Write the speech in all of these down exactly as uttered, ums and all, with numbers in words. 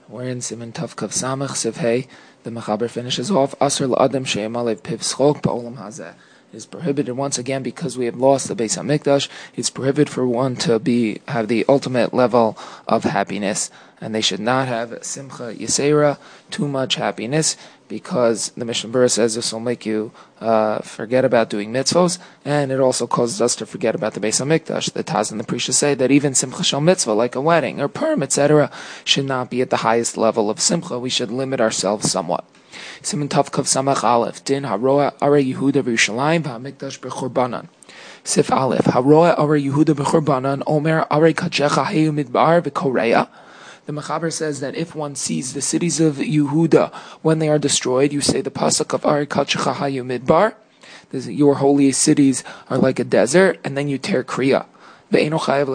We're in Siman Tav Kav Samach Siv Hey. The Mechaber finishes off Asr L'Adam She'em Alev Piv Schok Ba'olam Hazeh. It is prohibited once again because we have lost the Beis Hamikdash. It's prohibited for one to be have the ultimate level of happiness, and they should not have Simcha Yisera, too much happiness, because the Mishnah Berurah says this will make you uh, forget about doing mitzvos, and it also causes us to forget about the Beis Hamikdash. The Taz and the Prisha say that even Simcha Shel Mitzvah, like a wedding or Purim, et cetera, should not be at the highest level of Simcha. We should limit ourselves somewhat. Siman Tav Kav Samach Aleph Din Haroa Are Yehuda V'Yerushalayim V'Hamikdash B'Churbanan. Sif Aleph Haroa Are Yehuda B'Churbanan Omer Are Kachecha Heyu Midbar V'Korea. The Mechaber says that if one sees the cities of Yehuda when they are destroyed, you say the pasuk of Are Kachecha Heyu Midbar. Your holy cities are like a desert, and then you tear Kriya. You only tear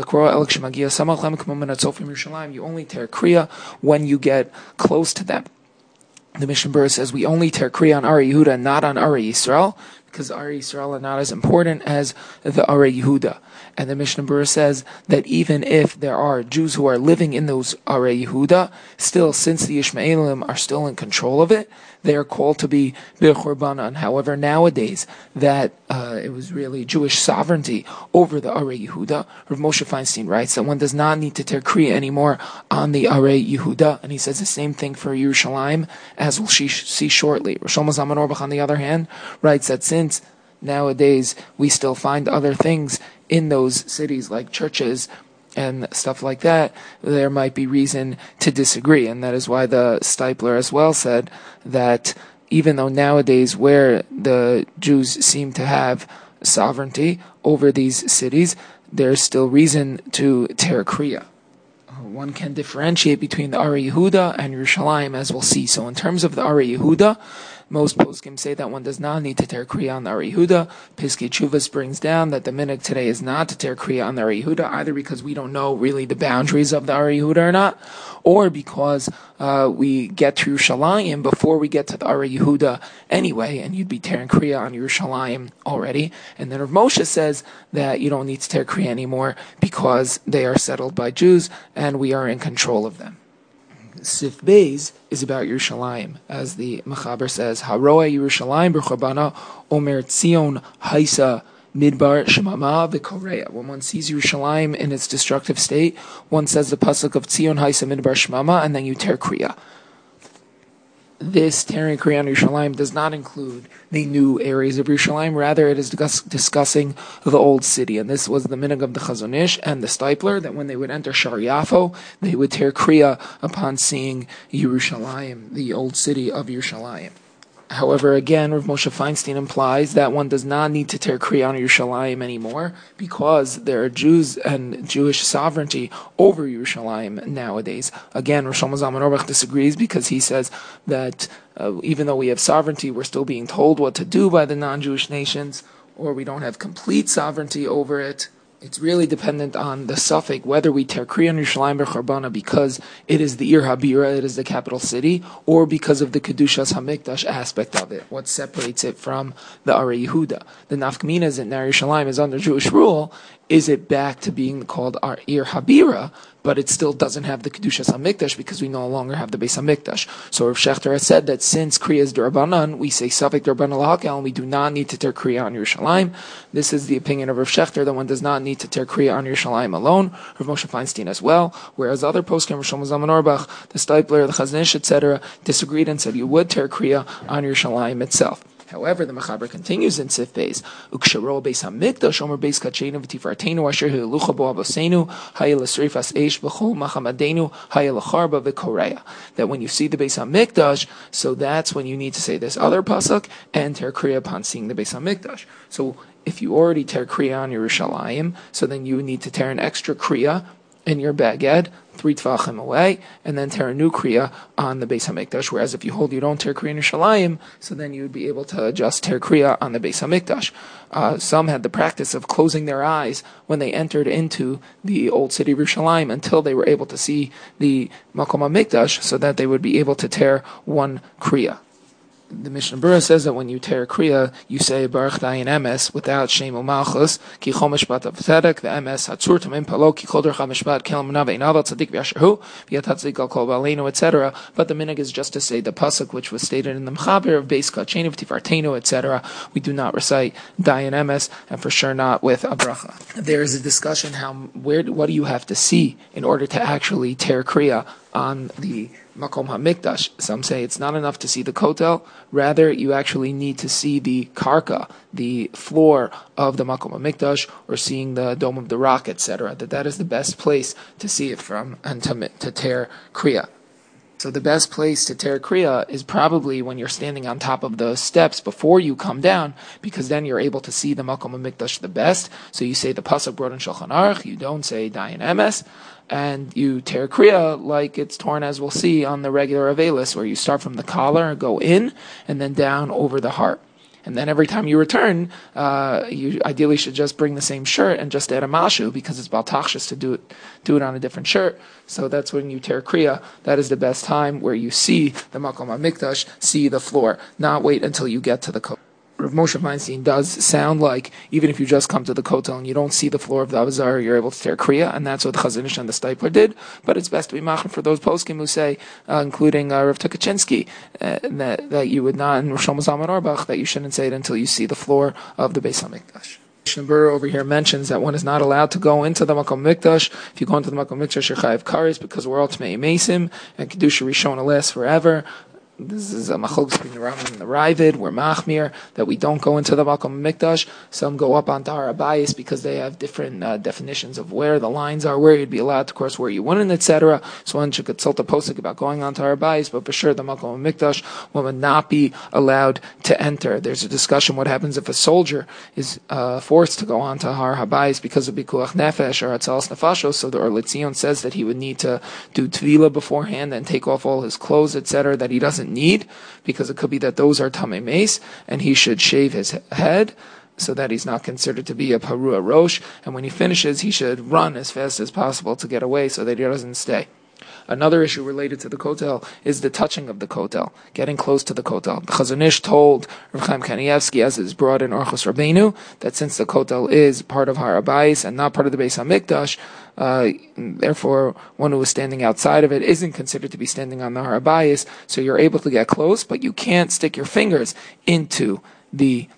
Kriya when you get close to them. The Mishnah Berurah says we only tear Kriya on Ari Yehuda and not on Ari Yisrael, because Ari Yisrael are not as important as the Ari Yehuda. And the Mishnah Berurah says that even if there are Jews who are living in those Ari Yehuda, still, since the Ishmaelim are still in control of it, they are called to be B'Churbanan. However, nowadays, that uh, it was really Jewish sovereignty over the Arei Yehuda. Rav Moshe Feinstein writes that one does not need to tear Kriya anymore on the Arei Yehuda, and he says the same thing for Yerushalayim, as we'll see shortly. Rosh Zalman Auerbach, on the other hand, writes that since nowadays we still find other things in those cities, like churches and stuff like that, there might be reason to disagree. And that is why the Stipler as well said that even though nowadays where the Jews seem to have sovereignty over these cities, there's still reason to tear Kriya. One can differentiate between the Arei Yehuda and Yerushalayim, as we'll see. So in terms of the Arei Yehuda, most poskim say that one does not need to tear Kriya on the Arei Yehuda. Piskei Teshuvos brings down that the minhag today is not to tear Kriya on the Arei Yehuda, either because we don't know really the boundaries of the Arei Yehuda or not, or because uh, we get to Yerushalayim before we get to the Arei Yehuda anyway, and you'd be tearing Kriya on Yerushalayim already. And then Rav Moshe says that you don't need to tear Kriya anymore because they are settled by Jews and we are in control of them. Sif Beis is about Yerushalayim, as the Mechaber says, Haroa Yerushalayim b'Churbanan Omer Tzion Haisa Midbar Shemama V'Korea. When one sees Yerushalayim in its destructive state, one says the pasuk of Tzion Haisa Midbar Shemama, and then you tear Kriya. This tearing Kriya on Yerushalayim does not include the new areas of Yerushalayim. Rather, it is discuss, discussing the old city. And this was the minhag of the Chazon Ish and the Stipler, that when they would enter Shar Yafo, they would tear Kriya upon seeing Yerushalayim, the old city of Yerushalayim. However, again, Rav Moshe Feinstein implies that one does not need to tear Kriya on Yerushalayim anymore because there are Jews and Jewish sovereignty over Yerushalayim nowadays. Again, Rosh Zalman Auerbach disagrees because he says that uh, even though we have sovereignty, we're still being told what to do by the non-Jewish nations, or we don't have complete sovereignty over it. It's really dependent on the suffix, whether we tear Kriya on Yerushalayim b'Churbanan because it is the Ir Habira, it is the capital city, or because of the Kedushas Hamikdash aspect of it, what separates it from the Arei Yehuda. The Nafkamina is that now Yerushalayim is under Jewish rule. Is it back to being called our Ir Habira, but it still doesn't have the Kedushas HaMikdash because we no longer have the Beis HaMikdash? So Rav Shechter has said that since Kriya is D'Rabbanan, we say Safek D'Rabbanan L'Hakel, and we do not need to tear Kriya on Yerushalayim. This is the opinion of Rav Shechter, that one does not need to tear Kriya on Yerushalayim alone. Rav Moshe Feinstein as well, whereas other poskim, Rosh Zalman Auerbach, the Stipler, the Chazon Ish, et cetera, disagreed and said you would tear Kriya on Yerushalayim itself. However, the Mechaber continues in Sif Beis, Uksharo Beis Hamikdash Omer Beis Kacheinu V'Tifartenu Asher Hilucha Bo Avosenu Haya L'Sreifas Eish B'Chol Machamadenu Haya L'Charba V'Korea. That when you see the Beis Hamikdash, so that's when you need to say this other pasuk and tear Kriya upon seeing the Beis Hamikdash. So if you already tear Kriya on Yerushalayim, so then you need to tear an extra Kriya in your baged, three tvachim away, and then tear a new kriya on the Beis Hamikdash. Whereas if you hold you don't tear kriya in Yerushalayim, so then you would be able to just tear kriya on the Beis Hamikdash. Uh, some had the practice of closing their eyes when they entered into the old city of Yerushalayim until they were able to see the Makom Hamikdash, so that they would be able to tear one kriya. the Mishnah Berurah says that when you tear kriya, you say Baruch Dayan Emes without Shem U'Malchus, Ki Chol Mishpat Avtzedek, the Emes Hatzur Tamim Palo, Ki Chol Dercha Mishpat Kel Munav Einav Tzadik V'Yasherhu, V'Yat Hatzik Al Kol Baleinu, et cetera. But the minhag is just to say the pasuk which was stated in the Mechaber of Beis Kachenu V'Tifartenu, et cetera. We do not recite Dayan Emes, and for sure not with a bracha. There is a discussion how where what do you have to see in order to actually tear kriya on the Makom HaMikdash. Some say it's not enough to see the kotel, rather you actually need to see the karka, the floor of the Makom HaMikdash, or seeing the Dome of the Rock, et cetera. That that is the best place to see it from and to, to tear kriya. So the best place to tear kriya is probably when you're standing on top of the steps before you come down, because then you're able to see the Makom HaMikdash the best. So you say the pasuk brought in Shulchan Aruch, you don't say Dayan Emes, and you tear kriya like it's torn, as we'll see on the regular Avelis, where you start from the collar, go in, and then down over the heart. And then every time you return, uh, you ideally should just bring the same shirt and just add a mashu, because it's baltachshus to do it, do it on a different shirt. So that's when you tear kriya. That is the best time, where you see the Makom HaMikdash, see the floor, not wait until you get to the kotel. Rav Moshe Feinstein does sound like even if you just come to the kotel and you don't see the floor of the Avazar, you're able to tear kriya, and that's what the Chazon Ish and the Steipler did. But it's best to be machmir for those poskim who say, uh, including uh, Rav Tukachinsky, uh, that, that you would not, and Rosh Zalman Auerbach, that you shouldn't say it until you see the floor of the Beis HaMikdash. Mishnah Berurah over here mentions that one is not allowed to go into the Makom Mikdash. If you go into the Makom Mikdash, you're chayav kares, because we're all Tmei Mesim, and Kedusha Rishona lasts forever. This is a machlokes between the Rambam and the Ravid. We're machmir that we don't go into the Makom Mikdash. Some go up onto Har HaBayis because they have different uh, definitions of where the lines are, where you'd be allowed, of course, where you wouldn't, et cetera. So one should consult a posuk about going onto Har HaBayis, but for sure the Makom Mikdash will not be allowed to enter. There's a discussion what happens if a soldier is uh, forced to go onto Har HaBayis because of Bikuach Nefesh or Atzalas Nefashos. So the Or L'Tzion says that he would need to do Tvila beforehand and take off all his clothes, et cetera, that he doesn't need, because it could be that those are tamei meis, and he should shave his head so that he's not considered to be a parua rosh, and when he finishes he should run as fast as possible to get away so that he doesn't stay. Another issue related to the kotel is the touching of the kotel, getting close to the kotel. The Chazon Ish told Rav Chaim Kanievsky, as is brought in Orchos Rabbeinu, that since the kotel is part of Har HaBayis and not part of the Beis HaMikdash, uh, therefore one who is standing outside of it isn't considered to be standing on the Har HaBayis, so you're able to get close, but you can't stick your fingers into the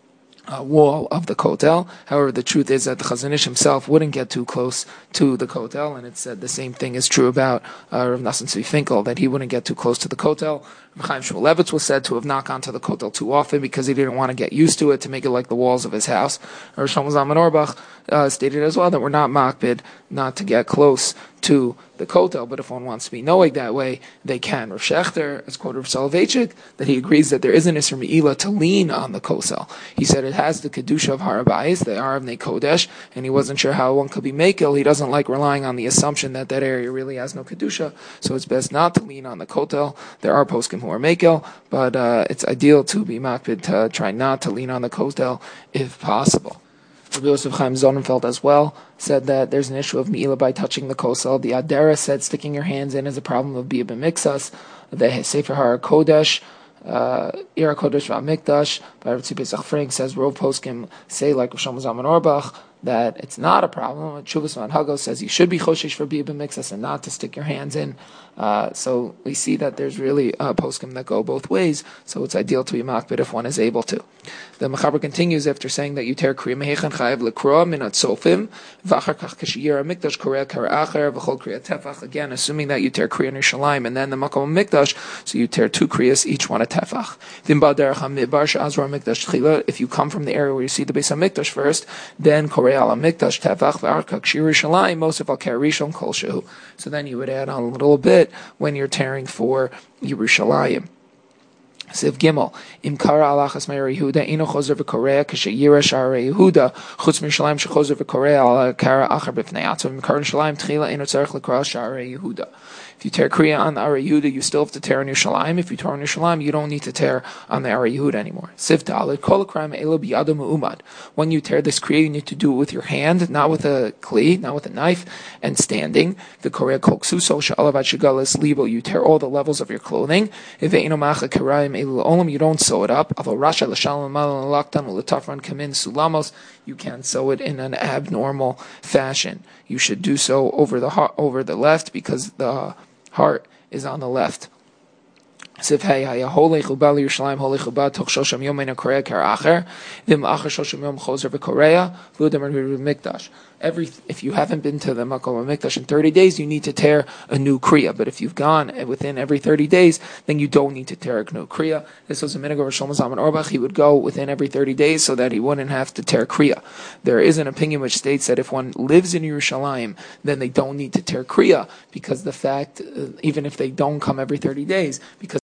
Uh, wall of the kotel. However, the truth is that the Chazon Ish himself wouldn't get too close to the kotel, and it said the same thing is true about uh, Rav Nassim Tzvi Finkel, that he wouldn't get too close to the kotel. Rav Chaim Shmulevitz was said to have knocked onto the kotel too often because he didn't want to get used to it, to make it like the walls of his house. Rav Shlomo Zalman Auerbach uh, stated as well that we're not makbid not to get close to the kotel, but if one wants to be knowing that way, they can. Rav Shechter has quoted Rav Soloveitchik that he agrees that there is an Isser Me'ila to lean on the kotel. He said it has the kedusha of Har HaBayis, the Aravnei Kodesh, and he wasn't sure how one could be makel. He doesn't like relying on the assumption that that area really has no kedusha, so it's best not to lean on the kotel. There are poskim who are makel, but uh, it's ideal to be makbid to try not to lean on the kotel if possible. Rabbi Yosef Chaim Sonnenfeld as well said that there's an issue of me'ila by touching the kosel. The Adera said sticking your hands in is a problem of bia b'mixas. The Sefer Har Kodesh, uh, Ira Kodesh v'Amikdash, by Rav Tzvi Pesach Frank says Rov Poskim say like Rosh Shlomo Zalman Auerbach that it's not a problem. Chuvas Manhago says you should be choshesh for bia b'mixas and not to stick your hands in. Uh, so we see that there's really uh, poskim that go both ways, so it's ideal to be makbid if one is able to. The Mechaber continues after saying that you tear kriya mehechan chayav lekroa minat sofim v'achar kach kashiyira mikdash korea kara acher v'chol kriya tefach, again assuming that you tear kriya in Yerushalayim and then the makom mikdash, so you tear two kriyas, each one a tefach. If you come from the area where you see the Beis HaMikdash first, then korea ala mikdash tefach v'achar kach Yerushalayim mosef al kar rishon kol shehu, so then you would add on a little bit when you're tearing for Yerushalayim. Siv Gimel, Im Kara Alachas Meir Yehuda, Eno Chozer v'Korea, K'sheyira Sha'arei Yehuda, Chutz M'Yerushalayim Shechozer v'Korea, Ala Kara Acher B'fnei Atzov, Im Kara Yerushalayim Tchila, Eno Tzarech L'Kara Sha'arei Yehuda. If you tear kriya on the Arei Yehuda, you still have to tear on Yerushalayim. If you tear on Yerushalayim, you don't need to tear on the Arei Yehuda anymore. Siv Dalet, Kol Kriyam Elo B'Yado Me'umad. When you tear this kriya, you need to do it with your hand, not with a kli, not with a knife, and standing. The Korea Kol Ksuso She'alavat Shegalas Libo, you tear all the levels of your clothing. If Eino Macha Kirayim Elul Olam, you don't sew it up. Although Rasha L'Shalom Malon L'Laktan L'Tafran Kamin Sulamos, you can sew it in an abnormal fashion. You should do so over the heart, over the left, because the heart is on the left. Sif hey haya holech uba Yerushalayim holech uba toch shosham yom in a Korea kar acher vim acher shosham yom chozer v'Korea v'udem mikdash. Every if you haven't been to the Makom Mikdash in thirty days, you need to tear a new kriya. But if you've gone within every thirty days, then you don't need to tear a new kriya. This was a minhag of Shlomo Zalman Auerbach. He would go within every thirty days so that he wouldn't have to tear kriya. There is an opinion which states that if one lives in Yerushalayim, then they don't need to tear kriya, because the fact, uh, even if they don't come every thirty days, because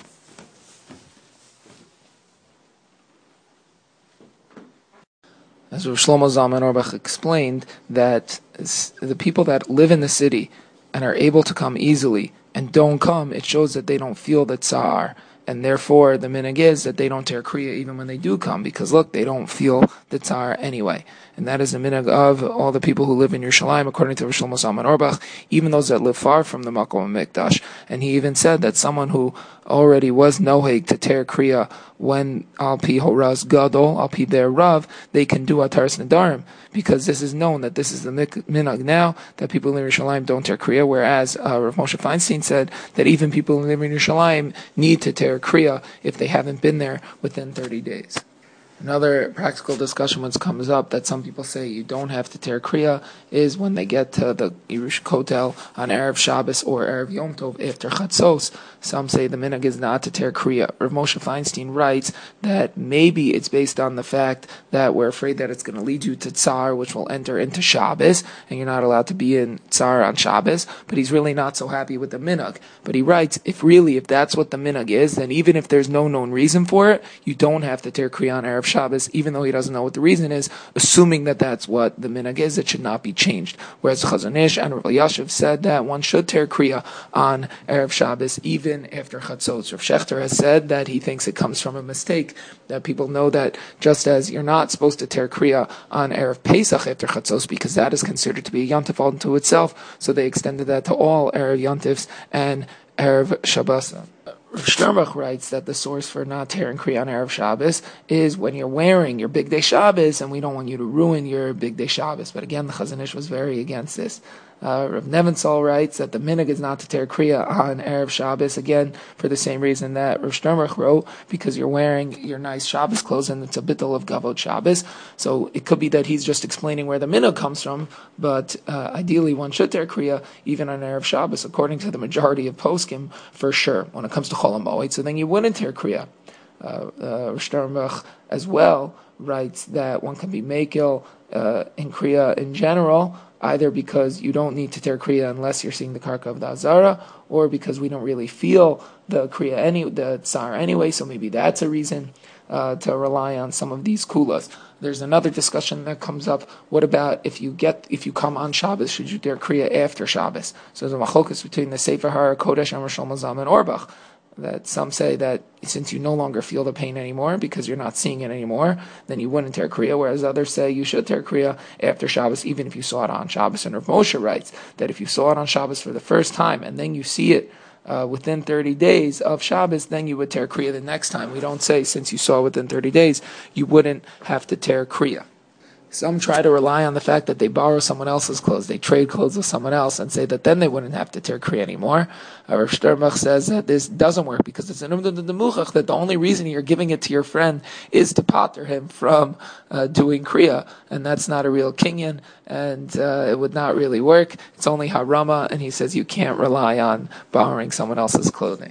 as Rav Shlomo Zalman Auerbach explained, that the people that live in the city and are able to come easily and don't come, it shows that they don't feel the tsar. And therefore, the minhag is that they don't tear kriya even when they do come, because look, they don't feel the tsar anyway. And that is the minhag of all the people who live in Yerushalayim, according to Rav Shlomo Zalman Auerbach, even those that live far from the Makom Mikdash. And he even said that someone who already was noheg to tear kriya when al pi horaz gadol, al pi their rav, they can do ataras nedarim, because this is known that this is the minhag now, that people in Yerushalayim don't tear kriya, whereas uh, Rav Moshe Feinstein said that even people who live in Yerushalayim need to tear kriya if they haven't been there within thirty days. Another practical discussion which comes up that some people say you don't have to tear kriya is when they get to the Yerush Kotel on Erev Shabbos or Erev Yom Tov after Chatzos. Some say the minhag is not to tear kriya. Rav Moshe Feinstein writes that maybe it's based on the fact that we're afraid that it's going to lead you to Tsar, which will enter into Shabbos, and you're not allowed to be in Tsar on Shabbos, but he's really not so happy with the minhag. But he writes, if really, if that's what the minhag is, then even if there's no known reason for it, you don't have to tear kriya on Erev Shabbos, even though he doesn't know what the reason is, assuming that that's what the minhag is, it should not be changed. Whereas Chazon Ish and Rav Elyashiv said that one should tear kriya on Erev Shabbos, even after Chatzos. Rav Shechter has said that he thinks it comes from a mistake, that people know that just as you're not supposed to tear kriya on Erev Pesach after Chatzos, because that is considered to be a yontif all unto itself, so they extended that to all Erev yontifs and Erev Shabbos. Rav Sternbach writes that the source for not tearing kriya on Erev Shabbos is when you're wearing your Big Day Shabbos, and we don't want you to ruin your Big Day Shabbos. But again, the Chazon Ish was very against this. Uh, Rav Nebenzahl writes that the minhag is not to tear kriya on Erev Shabbos, again, for the same reason that Rav Sternbach wrote, because you're wearing your nice Shabbos clothes and it's a bittul of Gavod Shabbos. So it could be that he's just explaining where the minhag comes from, but uh, ideally one should tear kriya even on Erev Shabbos, according to the majority of poskim, for sure, when it comes to Chol HaMoed, so then you wouldn't tear kriya. Uh, uh, Rav Sternbach as well writes that one can be makil uh, in kriya in general, either because you don't need to tear kriya unless you're seeing the karka of the Azara, or because we don't really feel the kriya any the tsar anyway, so maybe that's a reason uh, to rely on some of these kulas. There's another discussion that comes up. What about if you get if you come on Shabbos, should you tear kriya after Shabbos? So there's a machlokas between the Sefer Har Kodesh and Rav Shlomo Zalman Auerbach, that some say that since you no longer feel the pain anymore because you're not seeing it anymore, then you wouldn't tear kriya, whereas others say you should tear kriya after Shabbos, even if you saw it on Shabbos. And Rav Moshe writes that if you saw it on Shabbos for the first time and then you see it uh, within thirty days of Shabbos, then you would tear kriya the next time. We don't say since you saw it within thirty days, you wouldn't have to tear kriya. Some try to rely on the fact that they borrow someone else's clothes, they trade clothes with someone else, and say that then they wouldn't have to tear kriya anymore. Uh, Rav Sternbach says that this doesn't work because it's an umdud de muchach, that the only reason you're giving it to your friend is to pater him from uh, doing kriya, and that's not a real kinyan, and uh, it would not really work. It's only harama, and he says you can't rely on borrowing someone else's clothing.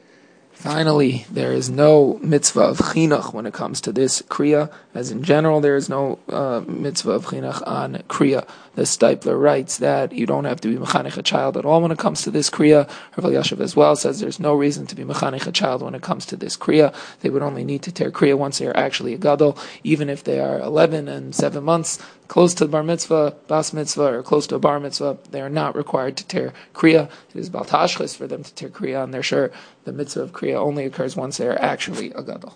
Finally, there is no mitzvah of chinuch when it comes to this kriya, as in general there is no uh, mitzvah of chinuch on kriya. The Steipler writes that you don't have to be mechanech a child at all when it comes to this kriya. Rav Elyashiv as well says there's no reason to be mechanech a child when it comes to this kriya. They would only need to tear kriya once they are actually a gadol, even if they are eleven and seven months, close to the bar mitzvah, bas mitzvah, or close to a bar mitzvah. They are not required to tear kriya. It is bal tashchis for them to tear kriya, and they're sure the mitzvah of kriya only occurs once they are actually a gadol.